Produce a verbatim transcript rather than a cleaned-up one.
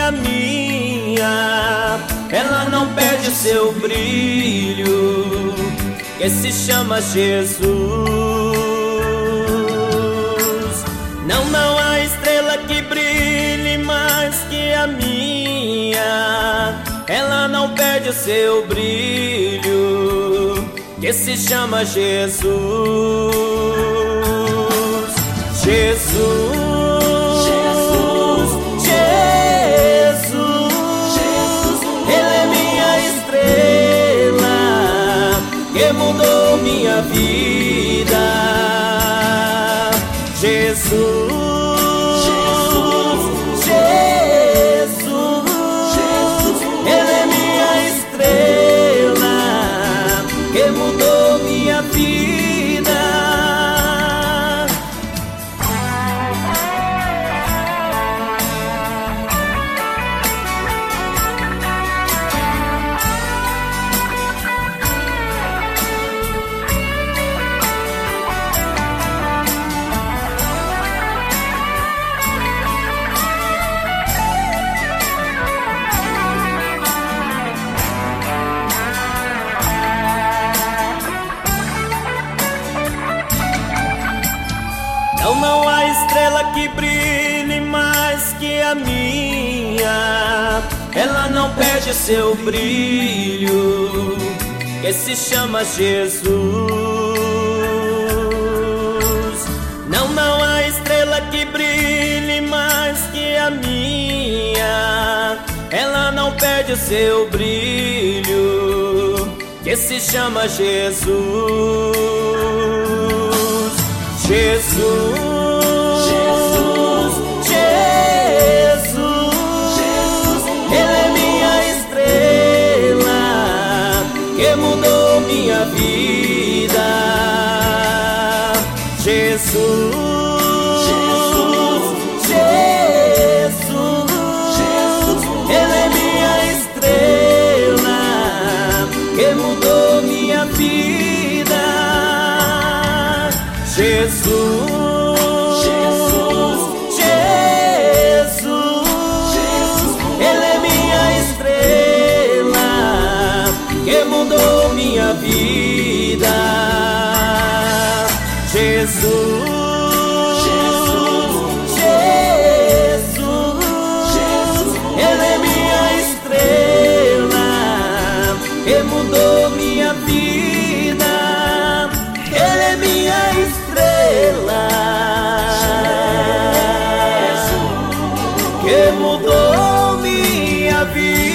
a minha, ela não perde seu brilho, que se chama Jesus. Não, não há estrela que brilhe mais que a minha, ela não perde o seu brilho, que se chama Jesus. Jesus, Jesus, Jesus, Ele é minha estrela, que mudou minha vida. Jesus, Jesus, Jesus, Ele é minha estrela, que mudou minha vida. Não, não há estrela que brilhe mais que a minha, ela não perde seu brilho, que se chama Jesus. Não, não há estrela que brilhe mais que a minha, ela não perde seu brilho, que se chama Jesus. Jesus, Jesus, Jesus, Ele é minha estrela, que mudou minha vida. Jesus, Jesus, Jesus, Ele é minha estrela, que mudou minha vida. Jesus, Jesus, Jesus, Ele é minha estrela, que mudou minha vida. Jesus, Jesus, Jesus, Ele é minha estrela, que mudou minha vida. Ele é minha estrela, que mudou minha vida.